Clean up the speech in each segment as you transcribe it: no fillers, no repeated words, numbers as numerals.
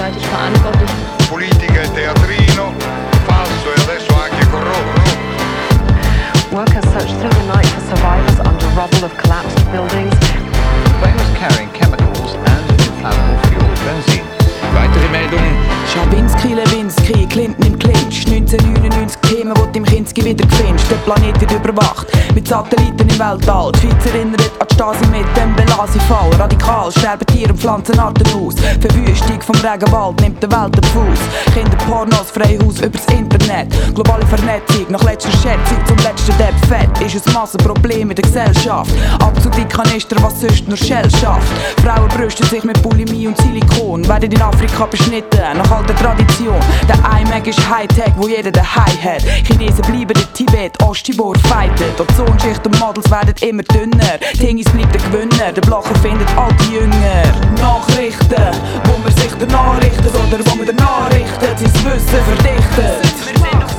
gegenseitig verantwortlich. Politica e teatrino, falso e adesso anche corrotto. Workers searched through the night for survivors under rubble of collapsed buildings. They was carrying chemicals and inflammable fuel, benzene. Weitere Meldungen. Schawinski, Lewinsky, Clinton im Clinch. 1999 Themen, die du im Kinski wieder findest. Der Planet wird überwacht mit Satelliten im Weltall. Die Schweiz erinnert an die Stasi mit dem Belasi-Fall. Radikal sterben Tiere und Pflanzenarten aus. Verwüstung vom Regenwald nimmt der Welt den Fuß. Kinderpornos, Freihaus übers Internet. Globale Vernetzung, nach letzter Schätzung zum letzten Depp Fett. Ist ein Massenproblem in der Gesellschaft. Abzug Kanister, was sonst nur Shell schafft. Frauen brüsten sich mit Bulimie und Silikon. Werden in Afrika beschnitten, nach alter Tradition. Der iMac ist Hightech, wo jeder daheim hat. Chinesen bleiben in Tibet, Osttimor fightet. Die Ozonschicht und Models werden immer dünner. Tingis bleibt der Gewinner, der Blocher findet alte Jünger. Nachrichten, wo man sich danach richtet oder wo man danach richtet, sein Wissen verdichtet. Wir sind auf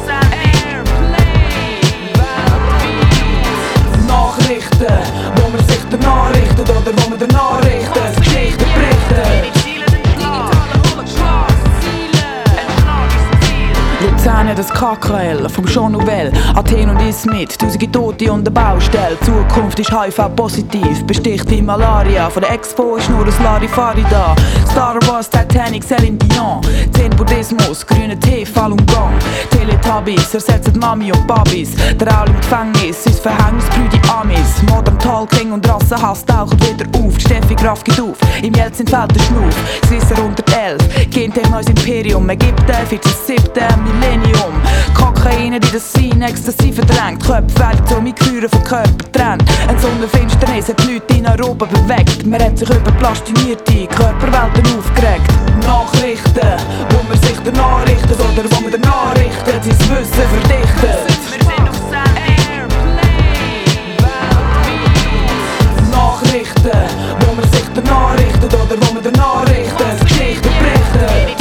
Nachrichten, wo man sich danach richtet oder wo man danach richtet, Geschichten berichtet. Luzern das KKL, vom Jean Nouvel, Athen und Izmit, tausende Tote und eine Baustelle. Zukunft ist HIV-positiv, besticht wie Malaria. Von der Expo ist nur ein Larifari da. Star Wars, Titanic, Celine Dion. 10 Buddhismus, grüner Tee, Falun Gong. Teletubbies ersetzen Mami und Babys. Der Aal im Gefängnis, ist Verhängnisbrüde Amis. Modern Talking und Rassenhass tauchen wieder auf. Die Steffi Graf geht auf, im Jelzin fällt der Schnuff. Swisser 111, Gentech neues Imperium. Ägypten, 14.7. Millennium. Kokaine, die das Sein, Ecstasy verdrängt. Köpfe werden zu Mikronen vom Körper getrennt. Eine Sonnenfinsternis hat die Leute in Europa bewegt. Man hat sich über plastinierte Körperwelten aufgeregt. Nachrichten, wo man sich danach richtet oder wo man danach richtet, sein Wissen verdichtet. Wir sind auf Nachrichten, wo man sich danach richtet oder wo man danach richtet, Geschichten berichtet.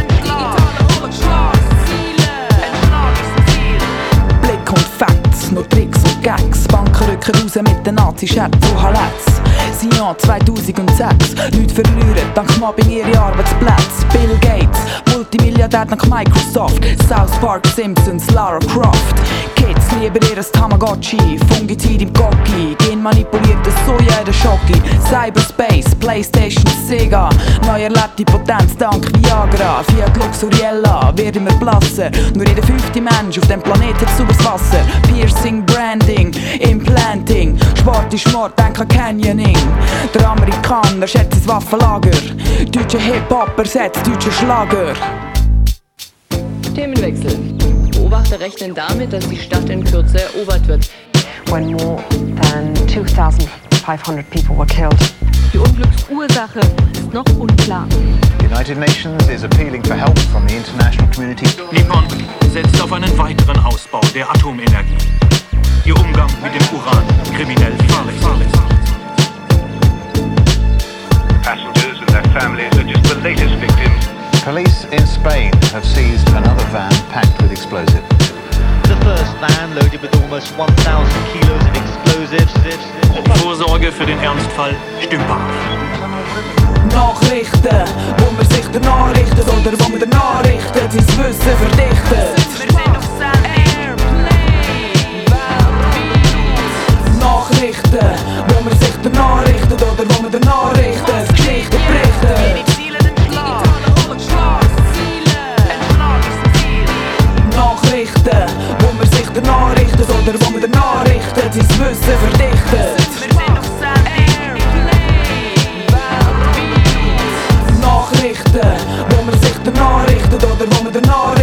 Facts, nur Tricks und Gags. Banken rücken raus mit den Nazi-Scherzen von Haletz. Sion 2006, Leute verlieren dank Mobbing ihre Arbeitsplätze. Bill Gates, Multimilliardär dank Microsoft. South Park, Simpsons, Lara Croft. Kids lieben ihr Tamagotchi, Fungizid im Gocki, genmanipuliertes Soja in der Schoki. Cyberspace, Playstation, Sega, neu erlebte Potenz dank Viagra. Fiat Luxuriella wird immer blasser, nur jeder 5. Mensch auf dem Planeten hat sauberes Wasser. Piercing, Branding, Implanting, Sport ist Mord, denk an Canyoning. Der Amerikaner schätzt das Waffenlager, deutscher Hip-Hop ersetzt deutscher Schlager. Themenwechsel. Beobachter rechnen damit, dass die Stadt in Kürze erobert wird. When more than 2,500 people were killed. Die Unglücksursache ist noch unklar. The United Nations is appealing for help from the international community. Nippon setzt auf einen weiteren Ausbau der Atomenergie. Ihr Umgang mit dem Uran kriminell fahrlässig. Passengers and their families are just the latest victims. Police in Spain have seized another van packed with explosives. The first van loaded with almost 1,000 kilos of explosives. Vorsorge für den Ernstfall stümperhaft. Nachrichten, wo man sich danach richtet oder wo man danach richtet, sein Wissen verdichtet. Wir sind auf Nachrichten, wo man sich danach richtet oder wo man danach richtet, Geschichten berichtet. Nachrichten, wo man sich danach richtet oder wo man danach richtet, sein Wissen verdichtet. Nachrichten, wo man sich danach richtet oder wo man danach